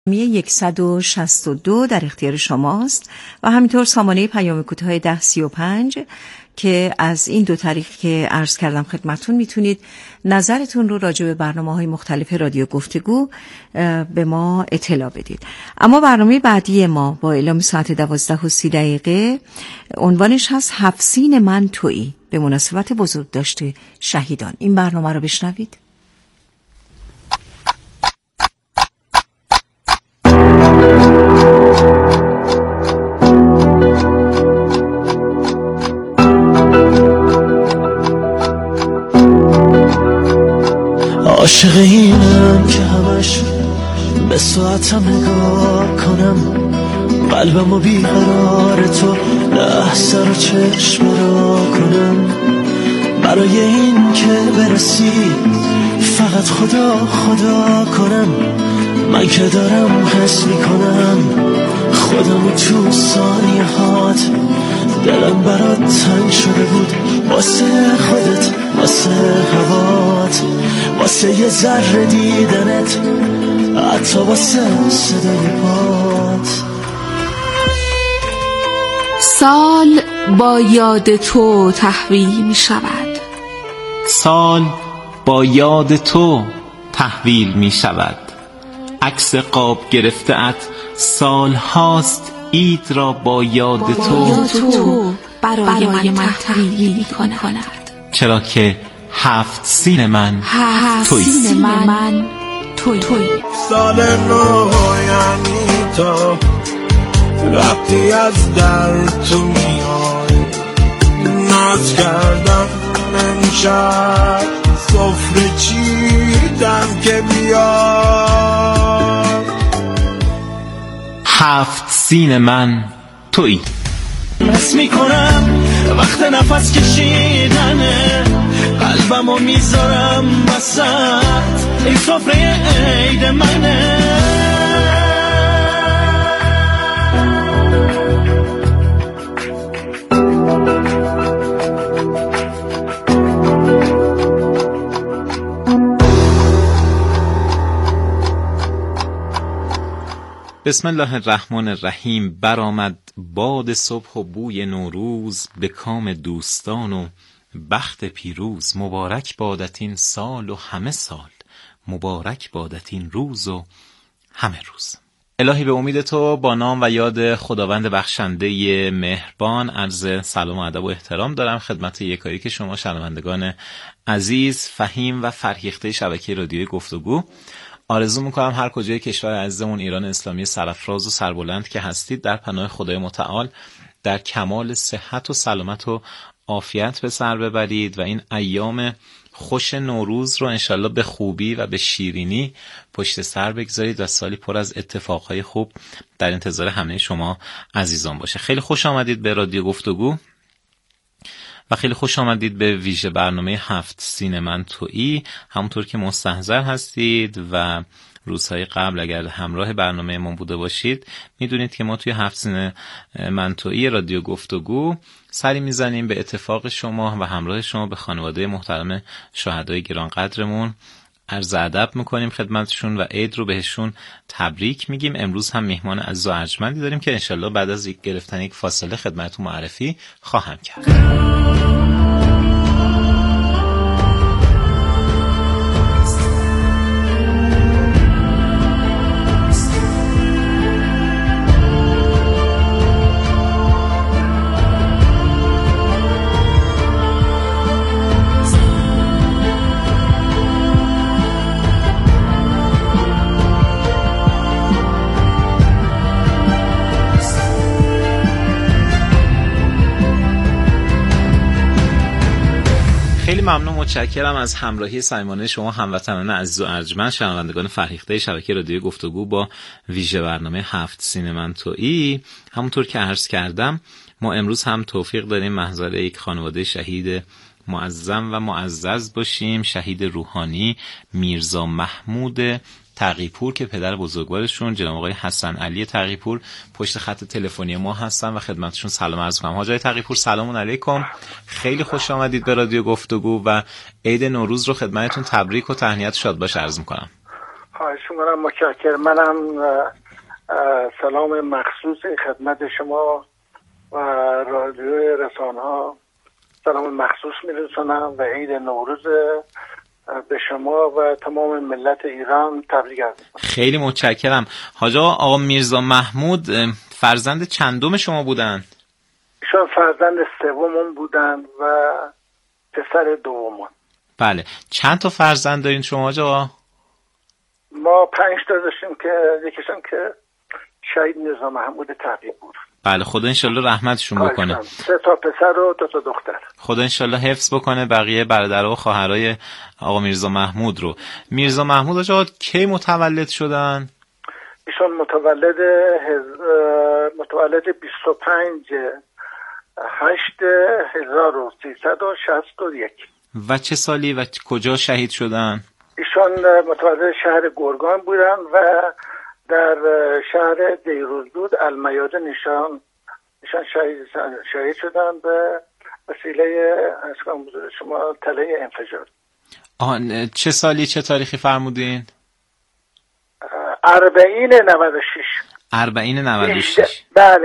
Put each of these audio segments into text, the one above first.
162 در اختیار شماست و همینطور سامانه پیام کوتاه 1035 که از این دو طریق که عرض کردم خدمتون میتونید نظرتون رو راجع به برنامه‌های مختلف رادیو گفتگو به ما اطلاع بدید. اما برنامه بعدی ما با اعلام ساعت 12:30 عنوانش هست هفت سین من تویی به مناسبت بزرگداشت شهیدان. این برنامه رو بشنوید. عاشق اینم که همش به ساعتم نگاه کنم، قلبمو بیقرار تو لحظه رو چشم را کنم، برای این که برسی فقط خدا خدا کنم. من که دارم حس میکنم خودمو تو ثانیه هات، دلم برات تنگ شده بود واسه خودت، واسه هوات، واسه یه ذره دیدنت، حتی واسه صدای پات. سال با یاد تو تحویل می شود، سال با یاد تو تحویل می شود. عکس قاب گرفته ات سال هاست عید را با یاد تو برای من تحویل می کند، چرا که هفت سین من تویی. سال نو یعنی تو وقتی از در تو میای، ناز کردم امشب سفره چیدم که بیای. هفت سین من تویی. حس میکنم وقت نفس کشیدنه، قلبمو میذارم وسط این سفره عید منه. بسم الله الرحمن الرحیم. برآمد باد صبح و بوی نوروز، به کام دوستان و بخت پیروز. مبارک بادت این سال و همه سال، مبارک بادت این روز و همه روز. الهی به امید تو با نام و یاد خداوند بخشنده مهربان عرض سلام و ادب و احترام دارم خدمت یکایی که شما شنوندگان عزیز، فهیم و فرهیخته شبکه رادیوی گفتگو. آرزو میکنم هر کجای کشور عزیزمون ایران اسلامی سرافراز و سربلند که هستید در پناه خدای متعال در کمال صحت و سلامت و عافیت به سر ببرید و این ایام خوش نوروز رو انشالله به خوبی و به شیرینی پشت سر بگذارید و سالی پر از اتفاقهای خوب در انتظار همه شما عزیزان باشه. خیلی خوش آمدید به رادیو گفتگو و خیلی خوش آمدید به ویژه برنامه هفت سین من تویی. همونطور که مستحضر هستید و روزهای قبل اگر همراه برنامه من بوده باشید میدونید که ما توی هفت سین من تویی رادیو گفتگو سری میزنیم به اتفاق شما و همراه شما به خانواده محترم شهدای گرانقدرمون عرض ادب میکنیم خدمتشون و عید رو بهشون تبریک میگیم. امروز هم مهمان عزیز و ارجمندی داریم که انشالله بعد از گرفتن یک فاصله خدمتتون معرفی خواهم کرد. خیلی ممنون، متشکرم از همراهی صمیمانه شما هموطنان عزیز و ارجمند شنوندگان فرهیخته شبکه رادیو گفتگو با ویژه برنامه هفت سین من تویی. همونطور که عرض کردم ما امروز هم توفیق داریم محضر یک خانواده شهید معظم و معزز باشیم، شهید روحانی میرزا محمود تقی‌پور که پدر بزرگوارشون جناب آقای حسن علی تقی‌پور پشت خط تلفنی ما هستن و خدمتشون سلام عرض می‌کنم. حاج آقای تقی‌پور سلام علیکم، خیلی خوش آمدید به رادیو گفتگو و عید نوروز رو خدمتتون تبریک و تهنیت شاد باش عرض می‌کنم. خواهش می‌کنم، متشکرم. منم سلام مخصوص خدمت شما و رادیو رسانه‌ها سلام مخصوص می‌رسونم و عید نوروز به شما و تمام ملت ایران تبریک می‌گم. خیلی متشکرم. حاج آقا میرزا محمود فرزند چندم شما بودن؟ ایشان فرزند سومم بودن و پسر دومم. بله. چند تا فرزند دارین شما حاج آقا؟ ما 5 تا داشتیم که یکیشون که شهید میرزا محمود تقی بود. بله، خدا انشالله رحمتشون بکنه. 3 تا پسر و 2 تا دختر. خدا انشالله حفظ بکنه بقیه برادرها و خواهرای آقا میرزا محمود رو. میرزا محمود آقا کی متولد شدن؟ ایشون متولد 25/8/1361. و چه سالی و کجا شهید شدن؟ ایشون متولد شهر گرگان بودن و در شهر دیروزدود المیادن ایشان شهید شدن به وسیله شما تله انفجار. چه سالی چه تاریخی فرمودین؟ 40/96. 40/96. بله،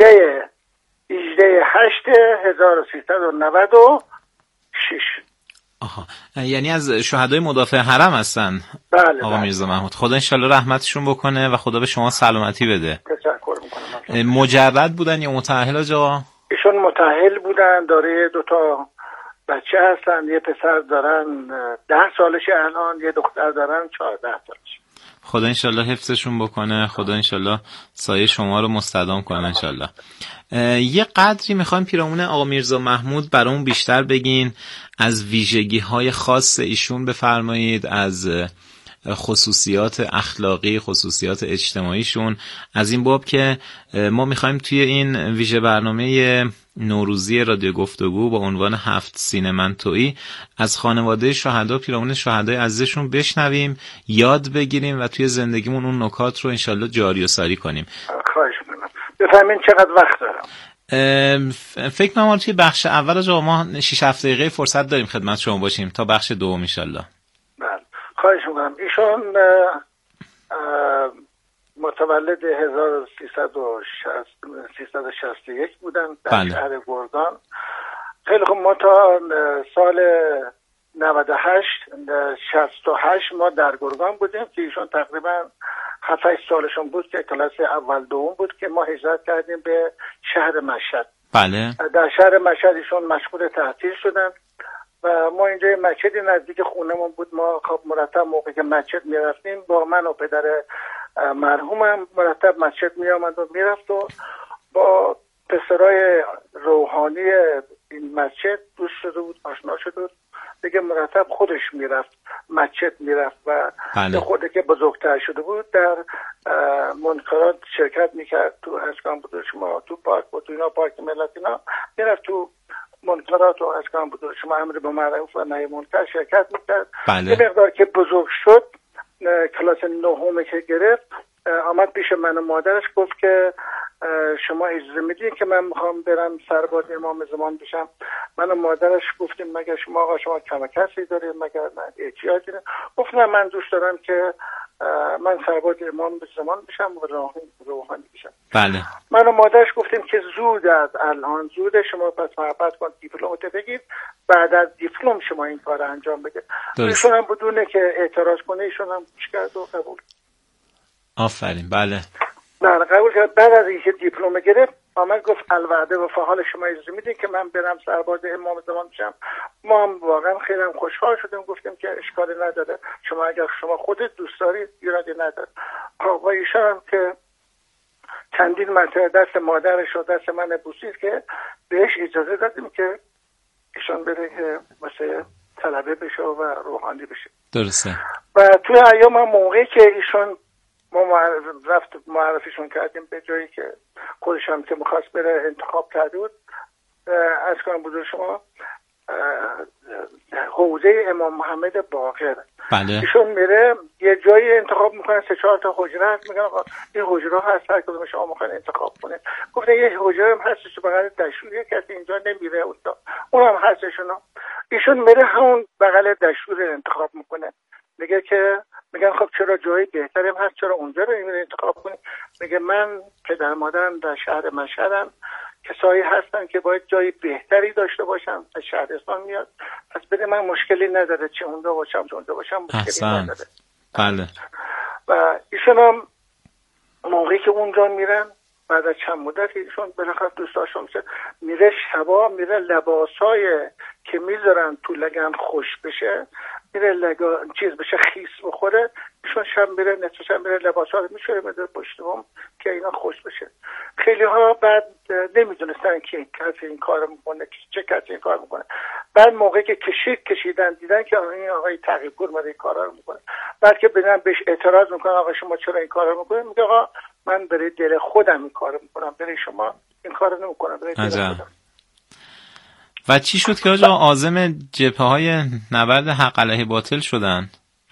18/8/1396. آها، یعنی از شهدای مدافع حرم هستن. بله. آقا میرزا محمود، خدا انشالله رحمتشون بکنه و خدا به شما سلامتی بده. تشکر میکنم. مجرد بودن یا متأهل آقا؟ ایشون متأهل بودن، داره 2 تا بچه هستن، یه پسر دارن 10 سالش الان، یه دختر دارن 14 سالش. خدا انشالله حفظشون بکنه، خدا انشالله سایه شما رو مستدام کنه انشالله. یه قدری میخوایم پیرامون آقا میرزا محمود برامون بیشتر بگین، از ویژگی های خاص ایشون بفرمایید، از خصوصیات اخلاقی، خصوصیات اجتماعیشون، از این باب که ما میخوایم توی این ویژه برنامه نوروزی رادیو گفتگو با عنوان 7 سین منطقی از خانواده شهدا، پیرامون شهدای عزیزشون بشنویم، یاد بگیریم و توی زندگیمون اون نکات رو انشالله جاری و ساری کنیم. خواهش میکنم. بفهمین چقدر وقت دارم؟ فکر می‌کنم توی بخش اول از ما 6-7 دقیقه فرصت داریم خدمت شما باشیم تا بخش دوم انشالله. بله، خواهش میکنم. ایشون متولد 1361 بودن در شهر گرگان. خیلی خوب. ما تا سال 68 ما در گرگان بودیم که ایشون تقریبا 7-8 سالشون بود که کلاس اول دوم بود که ما هجرت کردیم به شهر مشهد. بله. در شهر مشهد ایشون مشغول تحصیل شدن و ما اینجا مسجد نزدیک خونمون بود. ما خب مرتب موقعی که مسجد میرفتیم با من و پدر مرحومم مرتب مسجد میامد و میرفت و با پسرای روحانی این مسجد دوست شده بود، آشنا شده بود دیگه. مرتب خودش میرفت مسجد میرفت و خودی که بزرگتر شده بود در منکرات شرکت میکرد. تو اشکان بود شما تو پارک بود، تو اینا پارک ملت اینا میرفت تو منکرات و اشکان بود شما امر به معروف و نهی منکر شرکت میکرد. یه مقدار که بزرگ شد کلاس 9 که گرفت آمد پیش من و مادرش گفت که شما اجازه میدین که من میخوام برم سرباز امام زمان بشم. من و مادرش گفتیم مگر شما کم کسی دارید؟ مگر نه احتیاجی نه؟ گفت نه، من دوست دارم که من سرباز امام زمان بشم و روحانی بشم. بله. من و مادرش گفتیم که زود از الان زوده، شما پس محبت کن دیپلمتو بگیر، بعد از دیپلم شما این کار انجام بده. ایشون هم بدونه که اعتراض کنه ایشون هم گوش کرد و قبول. آفرین. بله. نه قبول کرد. بعد از اینکه دیپلم گرفت آمد گفت الوعده و فعال شما اجازه میدین که من برم سرباز امام زمان بشم. ما هم واقعا خیلی هم خوشحال شدیم، گفتیم که اشکالی نداره، شما اگر شما خودت دوست دارید ایرادی نداره. و ایشان هم که چندین مرتبه دست مادرش و دست من بوسید که بهش اجازه دادیم که ایشان بره که واسه طلبه بشه و روحانی بشه. درسته. و توی ایام هم موقعی که ایشون ما معرفیشون کردیم به جایی که خودش هم که میخواست بره انتخاب کرده بود، از کنم بزرگ شما حوزه امام محمد باقر. بله. ایشون میره یه جایی انتخاب میکنه، 3-4 تا حجره هست، میگن این حجره هست هر کدوم شما میخواین انتخاب کنه. گفتن یه حجره هم هستش بغل دشوریه کسی اینجا نمیره اون هم هستشون. ایشون میره همون بغل دشور انتخاب میکنه، میگه که میگن خب چرا جای بهتری هست، چرا اونجا رو انتخاب کنی؟ میگه من پدر مادرم در شهر مشهدن، کسایی هستن که باید جای بهتری داشته باشن، از شهرستان میاد، پس بده من مشکلی نداره چه اونجا باشم چه اونجا باشم، مشکلی نداره. بله. و ایشون هم موقعی که اونجا میرن بعد از چند مدت ایشون بالاخره دوست داشته میشه، میره شبا میره لباسای که میذارن تو لگن خوش بشه، میره چیز بشه خیس بخوره، ایشون شب میره نصف شب میره لباسا رو میشوره میذاره پشت بوم که اینا خوش بشه. خیلی ها بعد نمیدونستن که کسی این کارو میکنه، چه کسی این کار میکنه. بعد موقعی که کشیدن دیدن که این آقای تقی‌پور اومده این کارا رو میکنه، بعد که ببینن بهش اعتراض میکنن آقا شما چرا این کارو میکنید، میگه آقا من برای دل خودم این کارو میکنم، برای شما این کارو نمیکنم، برای دل خودم. و چی شد که آقا عازم جبهه‌های نبرد حق علیه باطل شدن؟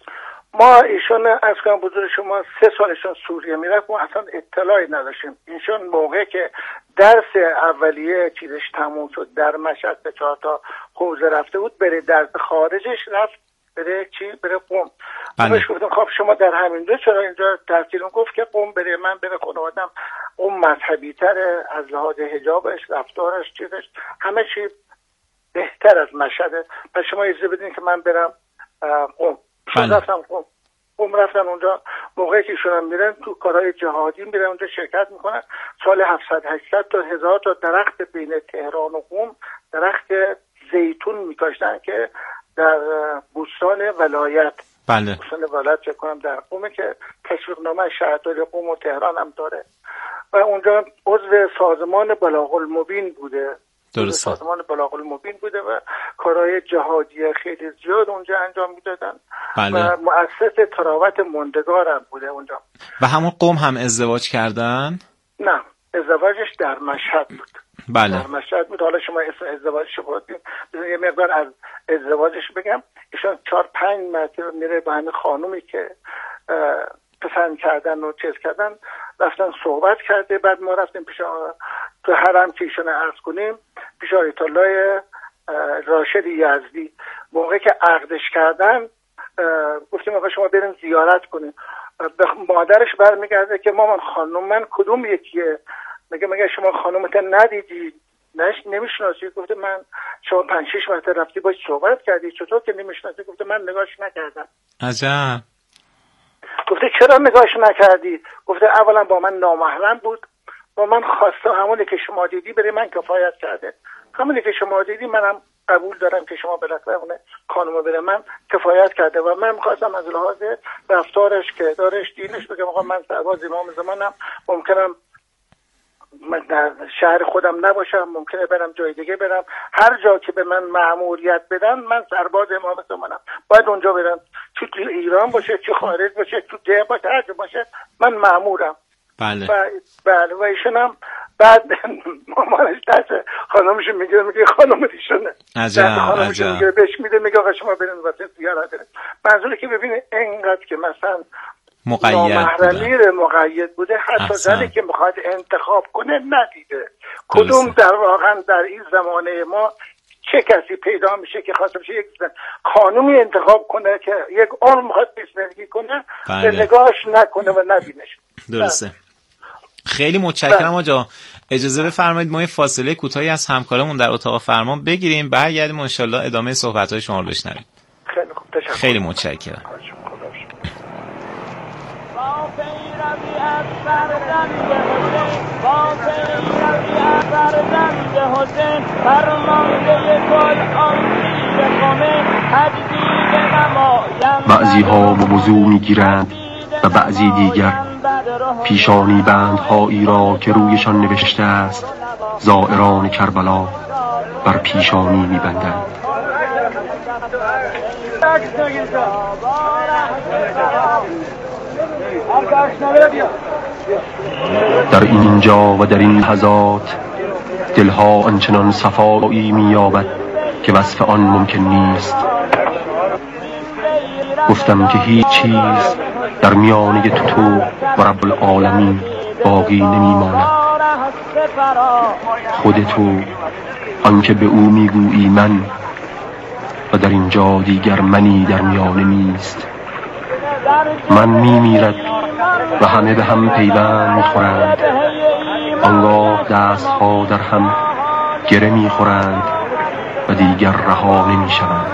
ما ایشون از کنم بزرگ شما 3 سالشون سوریه میرفت، ما اصلا اطلاعی نداشتیم. ایشون موقعی که درس اولیه چیزش تموم شد در مشهد به 4 تا حوزه رفته بود، بره درس خارجش رفت بره قم. بله. گفتم خب شما در همین جا چرا اینجا تحصیل؟ گفت که قم بره، من بره خانوادم قم مذهبی تره، از لحاظ حجابش، رفتارش، چیزش همه چی بهتر از مشهده، پس شما اجازه بدین که من برم قم. رفتم قم رفتن اونجا. موقعی که ایشون میرن تو کارهای جهادی میرن اونجا شرکت میکنن. سال 700-800 تا 1000 تا درخت بین تهران و قم درخت زیتون میکاشتن که در بوستان ولایت، بله، بوستان ولایت چه کنم در قمه که تشویقنامه شهرداری قم و تهران هم داره و اونجا عضو سازمان بلاغ المبین بوده. درست. سازمان بلاغ المبین بوده و کارهای جهادی خیلی زیاد اونجا انجام میدادن. بله. و مؤسس تراوت موندگار هم بوده اونجا. و همون قم هم ازدواج کردن؟ نه، ازدواجش در مشهد بود. بله. در مشهد بود. حالا شما اسم ازدواجش بردیم، یه مقدار از ازدواجش بگم. ایشون 4-5 مرتبه میره با همین خانومی که پسند کردن و چیز کردن رفتن صحبت کرده. بعد ما رفتیم پیش تو حرم که ایشون عرض کنیم پیش آیت الله راشد یزدی. موقعی که عقدش کردن گفتیم آقا شما بریم زیارت کنیم. به مادرش برمیگرده که مامان خانم من کدوم یکیه؟ میگه شما خانومت ندیدی؟ نمیشناسی؟ گفته من شما 5-6 مرتبه رفتی باش صحبت کردی، چطور که نمیشناسی؟ گفته من نگاهش نکردم. عجب. گفته چرا نگاهش نکردی؟ گفته اولا با من نامحرم بود، با من خواسته همونی که شما دیدی برای من کفایت کرده، همونی که شما دیدی منم قبول دارم که شما بالاخره اون خانم بره من کفایت کرده و من می‌خواستم از لحاظ رفتارش که دارش دینش بگم آقا من سرباز امام زمانم، ممکنم من در شهر خودم نباشم، ممکنه برم جای دیگه برم، هر جا که به من مأموریت بدن من سرباز امام زمانم، باید اونجا برم، چه تو ایران باشه چه خارج باشه چه ده باشه هر جا باشه من مأمورم. بله. بله. و ایشون هم بعد مامانش دست خانمشون میگه خانم ایشونه. عجب. میگه بهش میده میگه آقا شما برین واسه زیارت برین. منظوره که ببینه اینقدر که مثلا مقید بوده حتی زنی که میخواد انتخاب کنه ندیده. کدوم در واقعا در این زمانه ما چه کسی پیدا میشه که خواست بشه یک خانومی انتخاب کنه که یک عمر میخواد زندگی کنه به نگاهش نکنه و نبینش. درسته. خیلی متشکرم آقا. اجازه بفرمایید ما یه فاصله کوتاهی از همکارمون در اتاق فرمان بگیریم، برگردیم ان شاءالله ادامه صحبت‌های شما رو بشنویم. خیلی خوب، تشکر. خیلی متشکرم. بعضی ها موضوع میگیرند و بعضی دیگر پیشانی بندهایی را که رویشان نوشته است زائران کربلا بر پیشانی میبندند. در اینجا و در این لحظات دلها آنچنان صفایی می‌یابد که وصف آن ممکن نیست. گفتم که هیچ چیز در میانه تو و رب العالمین باقی نمی‌ماند. خود تو آنکه به او میگویی من و در اینجا دیگر منی در میانه نیست. من میمیرد و همه به هم پیوند میخورند، آنگاه دستها در هم گره میخورند و دیگر رها نمیشوند.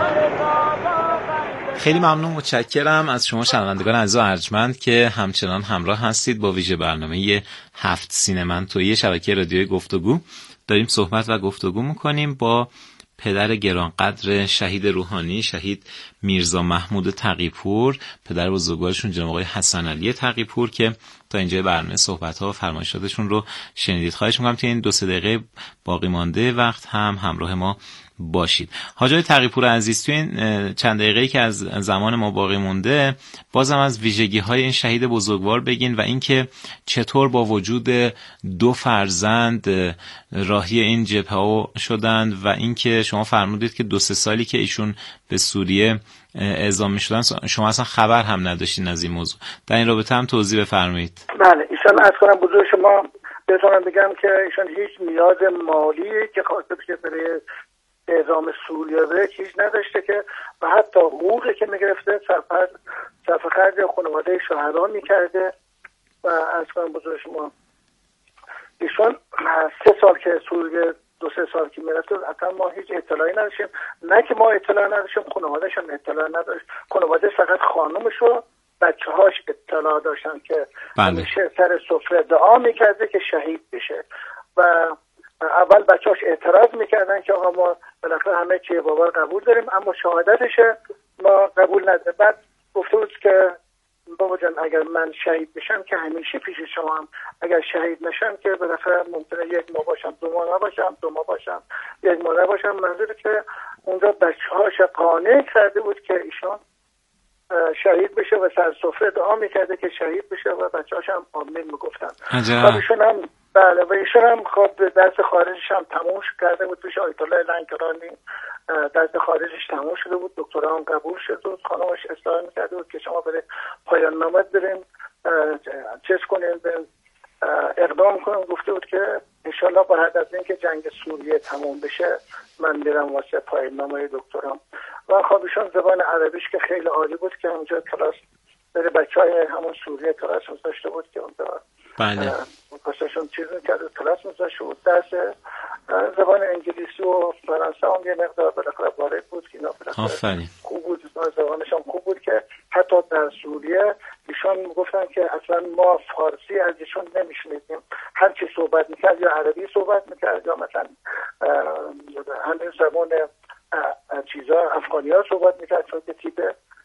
خیلی ممنون، متشکرم از شما شنوندگان عزیز و ارجمند که همچنان همراه هستید با ویژه برنامه 7 سینمن توی شبکه رادیوی گفتگو. داریم صحبت و گفتگو میکنیم با پدر گرانقدر شهید روحانی، شهید میرزا محمود تقی‌پور، پدر بزرگوارشون جناب آقای حسن علی تقی‌پور که تا اینجای برنامه صحبت‌ها و فرمایشاتشون رو شنیدید. خواهش می‌کنم که این 2-3 دقیقه باقی مانده وقت هم همراه ما باشید. حاج آقای تقی‌پور عزیز، تو این چند دقیقه‌ای که از زمان ما باقی مونده بازم از ویژگی‌های این شهید بزرگوار بگین و اینکه چطور با وجود 2 فرزند راهی این جبهه‌ها شدند و اینکه شما فرمودید که 2-3 سالی که ایشون به سوریه اعزام می‌شدن شما اصلا خبر هم نداشتین از این موضوع. در این رابطه هم توضیح بفرمایید. بله، ایشان از کنم بزرگ شما بتونم بگم که ایشان هیچ نیاز مالی که خواسته بشه برای اعزام سوریه به چیز نداشته که و حتی حقوقی که میگرفته صرف خرج خانواده شهدا میکرده. و از کنم بزرگ شما ایشان 3 سال که سوریه 2-3 سال که میرفته اصلا ما هیچ اطلاعی نداشتیم. نه که ما اطلاع نداشتیم، خانواده‌اش هم اطلاع نداشت. خانواده فقط خانومش و بچه‌هاش اطلاع داشتن که همیشه سر سفره دعا میکرده که شهید بشه و اول بچه‌هاش اعتراض میکردن که آقا ما بالاخره همه چی بابا قبول داریم اما شهادتش ما قبول نداریم. بعد گفته بود که بابا جان اگر من شهید بشم که همیشه پیش شما هم، اگر شهید نشم که بالاخره ممکنه 1 ماه باشم، 2 ماه نباشم، 2 ماه باشم، 1 ماه نباشم. منظوره که اونجا بچه‌هاش قانع کرده بود که ایشان شهید بشه و سر سفره دعا میکرده که شهید بشه و بچه‌هاش هم آمین میگفتن. خب ایشون هم بله و ایشون هم خب درس خارجش هم تموم کرده بود پیش آیت الله لنکرانی. درس خارجش تموم شده بود، دکترا هم قبول شد و خانمش اصرار میکرده بود که شما برای پایان نامه بریم چیز کنیم، اقدام کنیم. گفته بود که انشالله بعد از اینکه جنگ سوریه تموم بشه من میرم واسه پایان نامه دکترام. و خب ایشون زبان عربیش که خیلی عالی بود که اونجا کلاس برای بچهای همون سوریه کلاس گذاشته بود که اونجا بله واسهشون چیز میکرد، کلاس گذاشته بود. درس زبان انگلیسی و فرانسه هم یه مقدار بالاخره وارد بود که اینا بالاخره خوب بود، زبانش هم خوب بود که حتی در سوریه ایشون گفتن که اصلا ما فارسی از ایشون نمیشنیدیم، هر چی صحبت میکرد یا عربی صحبت میکرد یا مثلا همین زبان چیزا افغانی ها صحبت میکرد چون که تیپ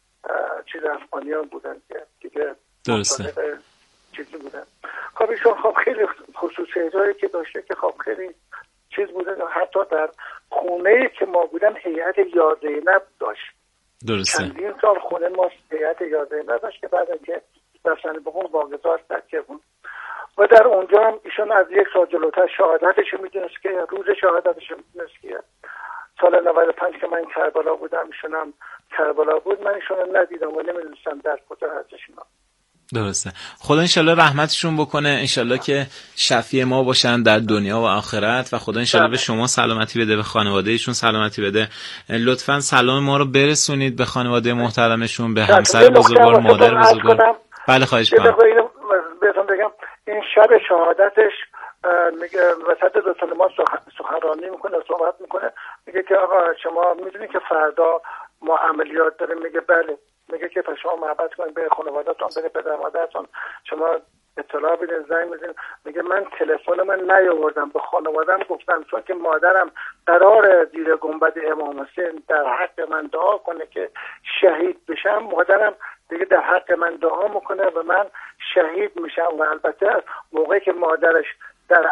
چیز افغانی ها بودن که دیگه درسته چیزی بودن. خب ایشون خب خیلی خصوصیتایی که داشته که خب خیلی چیز بوده. حتی در خونه که ما بودن هیئت یا زینب داشت. درسته. چندین سال خونه ما هیئت یا زینب داشت که بعد از که رفتن به اون واگذار تکیه بود و در اونجا هم ایشون از 1 سال جلوتر شهادتش میدونست که روز شهادتش میدونست که سال 95 که من کربلا بودم ایشون هم کربلا بود. من ایشون رو ندیدم و نمیدونستم در کجا هستش اینا. درسته. خدا انشالله رحمتشون بکنه، انشالله که شفیع ما باشن در دنیا و آخرت و خدا انشالله به شما سلامتی بده، به خانوادهشون سلامتی بده. لطفاً سلام ما رو برسونید به خانواده محترمشون، به همسر بزرگوار، مادر بزرگوار. بله خواهش می‌کنم. بهتون بگم این شب شهادتش میگه وسط رسول ما سخنرانی میکنه، صحبت میکنه، میگه که آقا شما میدونید که فردا ما عملیات داریم؟ میگه بله. میگه که پس شما محبت کنید به خانواده‌تون، به پدر مادرتون، شما اطلاع بدین، زنگ بزنید. میگه من تلفن من نیاوردم، به خانواده‌ام گفتم چون که مادرم قرار زیر گنبد امام حسین در حق من دعا کنه که شهید بشم. مادرم دیگه در حق من دعا میکنه و من شهید میشم. و البته موقعی که مادرش در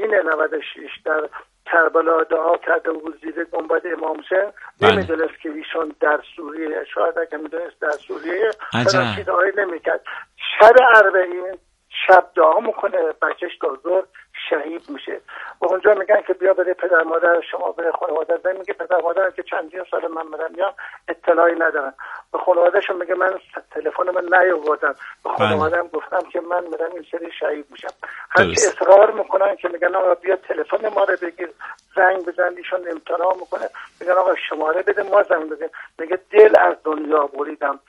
40-96 در کربلا دعا کرده و زیر گنبد امام حسین نمیدونست که ایشون در سوریه، شاید اگه میدونست در سوریه چنان دعایی نمیکرد. شب 40 شب دعا میکنه، بچهش تا ظهر شهید میشه. و اونجا میگن که بیا برای پدر مادر شما، برای خانواده. میگه پدر مادر که چندین سال من میام اطلاعی ندارن. به خانوادهشون میگه من تلفن من نیاوردم، به خانواده‌ام گفتم که من میرم این سری شهید میشم. هرچی اصرار میکنن که میگن آقا بیا تلفن ما رو بگیر، زنگ بزن. ایشون امتناع میکنه، میگن آقا شماره بده ما زنگ بزنیم. میگه دل از دنیا بریدم،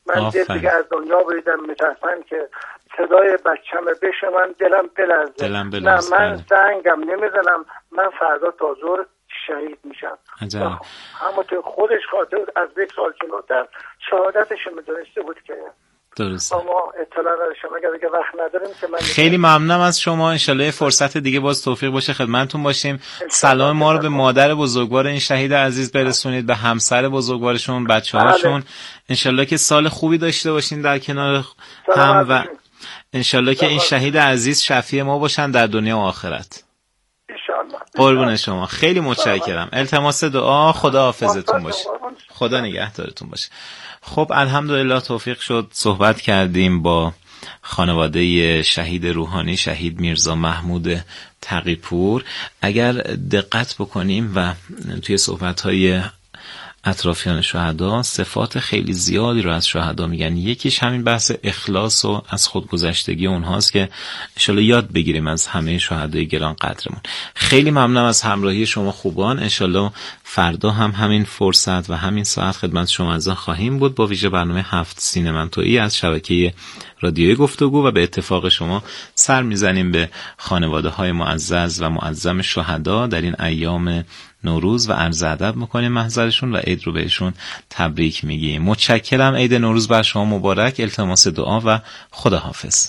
من دیگه از دنیا بریدم، میترسم که صدای بچه‌م بشه، من دلم بلرزه. نه من زنگم نمیزنم، من فردا تا ظهر شهید میشم. همونطور خودش خاطر از 1 سال جلوتر شهادتش میدونسته بود که درست. ما اطلاع نداشتم. اگر وقت نداریم که من خیلی ممنونم از شما. انشالله فرصت دیگه باز توفیق باشه خدمتتون باشیم. سلام ما رو به مادر بزرگوار این شهید عزیز برسونید، به همسر بزرگوارشون، بچه‌هاشون. انشالله که سال خوبی داشته باشین در کنار هم و انشالله که این شهید عزیز شفیع ما باشن در دنیا و آخرت. قربون شما، خیلی متشکرم. التماس دعا. خدا حافظتون باشه. خدا نگهدارتون باشه. خب الحمدلله توفیق شد صحبت کردیم با خانواده شهید روحانی، شهید میرزا محمود تقی‌پور. اگر دقت بکنیم و توی صحبت‌های اطرافیان شهدا صفات خیلی زیادی رو از شهدا میگن. یکیش همین بحث اخلاص و از خودگذشتگی اونهاست که انشالله یاد بگیریم از همه شهدای گران قدرمون. خیلی ممنونم از همراهی شما خوبان. انشالله فردا هم همین فرصت و همین ساعت خدمت شما عزیزان خواهیم بود با ویژه برنامه 7 سینماتویی از شبکه رادیوی گفتگو و به اتفاق شما سر میزنیم به خانواده های معزز و معظم شهدا در این ایام نوروز و عرض ادب میکنیم محضرشون و عید رو بهشون تبریک میگیم. متشکرم. عید نوروز بر شما مبارک. التماس دعا و خداحافظ.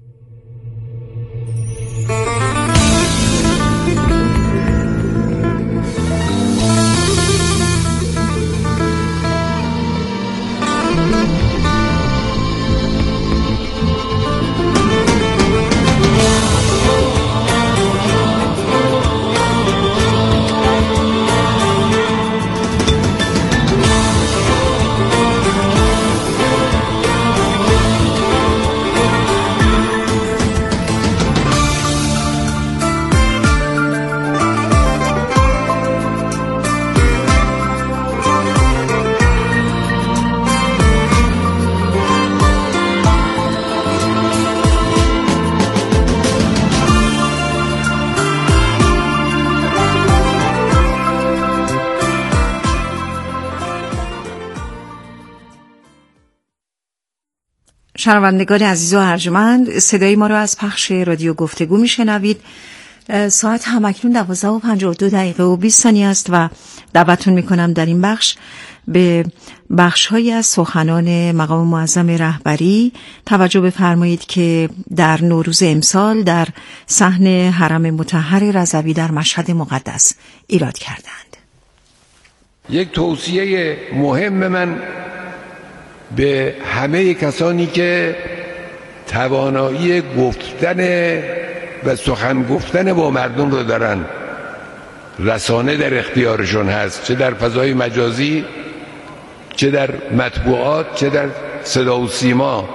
شنوندگان عزیز و ارجمند، صدای ما رو از پخش رادیو گفتگو میشنوید. ساعت همکنون 12:52 و 20 ثانیه است و دعوتتون میکنم در این بخش به بخش‌هایی از سخنان مقام معظم رهبری توجه بفرمایید که در نوروز امسال در صحن حرم مطهر رضوی در مشهد مقدس ایراد کردند. یک توصیه مهم من به همه کسانی که توانایی گفتن و سخن گفتن با مردم رو دارن، رسانه در اختیارشون هست، چه در فضای مجازی، چه در مطبوعات، چه در صدا و سیما.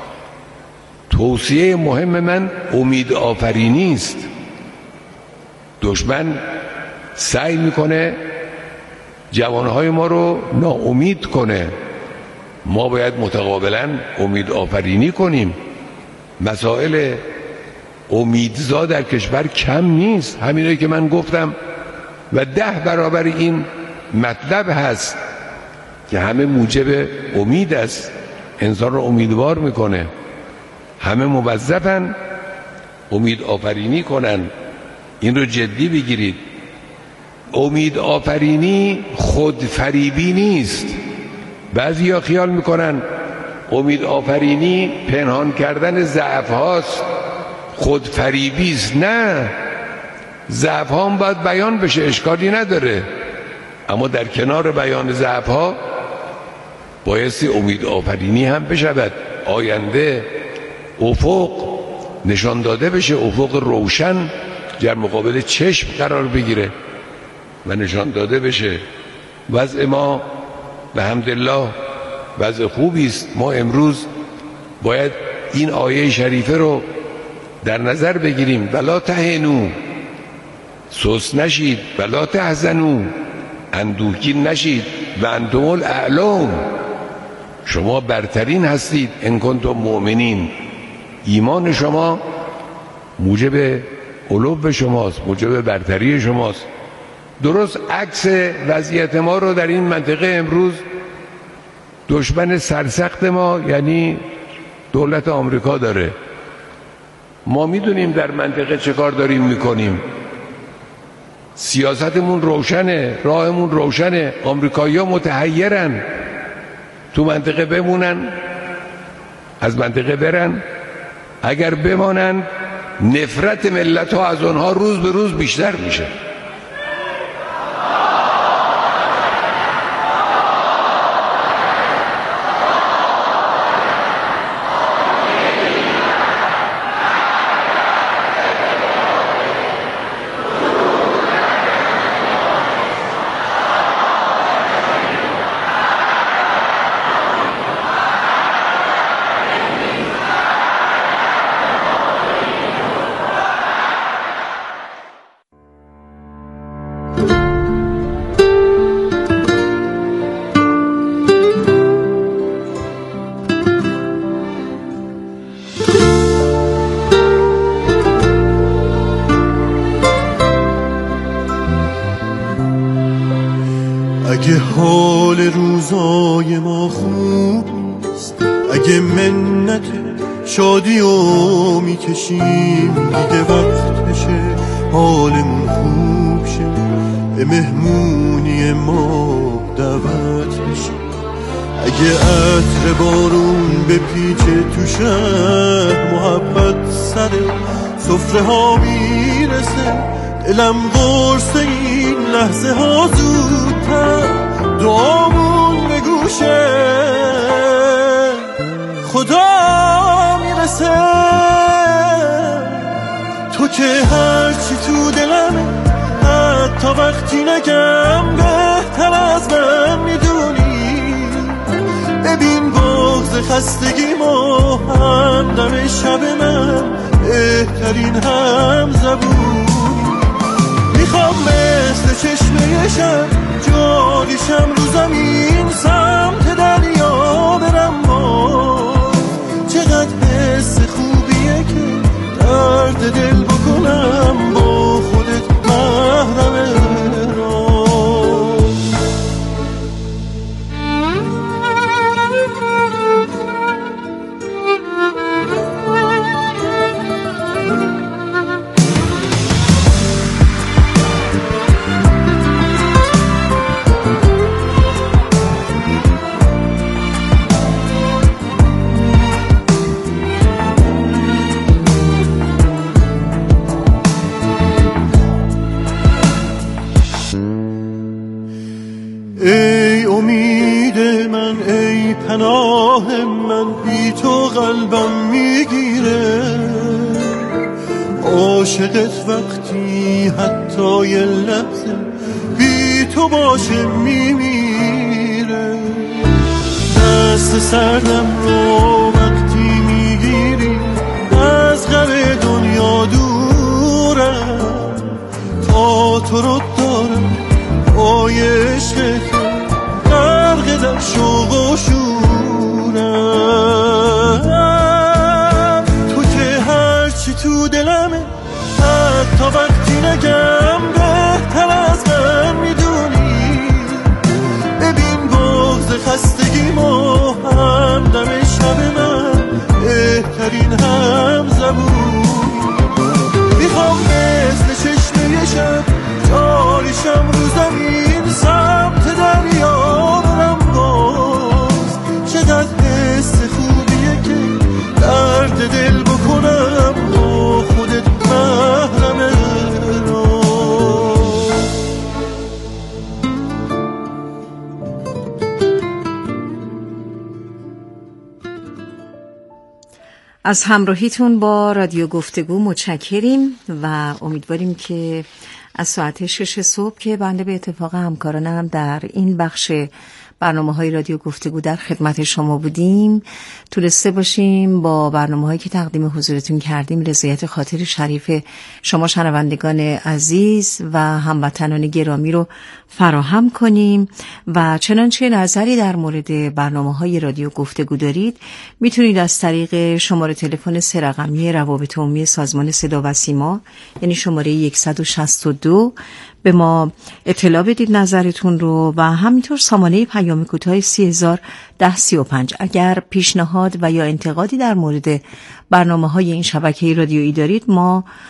توصیه مهم من امید آفرینی است. دشمن سعی میکنه جوانهای ما رو ناامید کنه. ما باید متقابلا امید آفرینی کنیم. مسائل امیدزا در کشور کم نیست، همینایی که من گفتم و 10 برابر این مطلب هست که همه موجب امید است، انسان رو امیدوار میکنه. همه موظفن امید آفرینی کنن. این رو جدی بگیرید. امید آفرینی خودفریبی نیست. بعضیا خیال میکنن امید آفرینی پنهان کردن ضعف هاست، خودفریبی است. نه، ضعف ها هم باید بیان بشه، اشکالی نداره، اما در کنار بیان ضعف ها بایستی امید آفرینی هم بشود. آینده افق نشان داده بشه، افق روشن در مقابل چشم قرار بگیره و نشان داده بشه. وضع ما به حمدالله وضع خوبی است. ما امروز باید این آیه شریفه رو در نظر بگیریم. ولا تهنوا، سست نشید، ولا تحزنوا، اندوهگین نشید، و انتم الاعلون، شما برترین هستید. ان کنتم مؤمنین، ایمان شما موجب علو شماست، موجب برتری شماست. درست عکس وضعیت ما رو در این منطقه امروز دشمن سرسخت ما یعنی دولت آمریکا داره. ما میدونیم در منطقه چه کار داریم میکنیم، سیاستمون روشنه، راهمون روشنه. آمریکایی‌ها متحیرن، تو منطقه بمونن، از منطقه برن. اگر بمانند نفرت ملت ها از اونها روز به روز بیشتر میشه. اگه حال روزای ما خوب نیست، اگه منت شادی رو میکشیم، دیگه وقتشه حالمون خوب شه، به مهمونی ما دعوت بشه. اگه عطر بارون بپیچه تو شهر، محبت سر سفره ها میرسه، دلم قرص این لحظه ها زودتر، دعامون به گوشه خدا میرسه. تو که هرچی تو دلمه، حتی وقتی نگم بهتر از من میدونی. ببین بغض خستگی ما همدم شب من، بهترین هم زبون. میخوام مثل چشمه شب جاریشم رو زمین، سمت دریا برم. ما چقدر حس خوبیه که درد دل بکنم با خودت محرم ای امید من، ای پناه من، بی تو قلبم میگیره. عاشقت وقتی حتی یه لحظه بی تو باشه میمیره. دست سردم رو وقتی میگیری، از غم دنیا دورم. تا تو رو دارم پای عشق تو، غرق در شوق و شورم. تو که هرچی تو دلمه، حتی وقتی نگم بهتر از من میدونی. ببین بغض خستگی ما همدم شب من، بهترین هم زبون. میخوام مثل چشمه شب جاریشم رو زمین، سمت دریا برم. باز چقدر حس خوبیه که درد دل بکنم با خودت محرم را. از همراهیتون با رادیو گفتگو متشکریم و امیدواریم که از ساعت 6 صبح که بنده به اتفاق همکارانم در این بخش برنامه‌های رادیو گفتگو در خدمت شما بودیم، تونسته باشیم با برنامه‌هایی که تقدیم حضورتون کردیم رضایت خاطر شریف شما شنوندگان عزیز و هموطنان گرامی رو فراهم کنیم. و چنانچه نظری در مورد برنامه‌های رادیو گفتگو دارید، میتونید از طریق شماره تلفن 3 رقمی روابط عمومی سازمان صدا و سیما، یعنی شماره 162، به ما اطلاع بدید نظرتون رو، و همینطور سامانه پیام پیام کوتاه 301035. اگر پیشنهاد و یا انتقادی در مورد برنامه‌های این شبکه رادیویی دارید، ما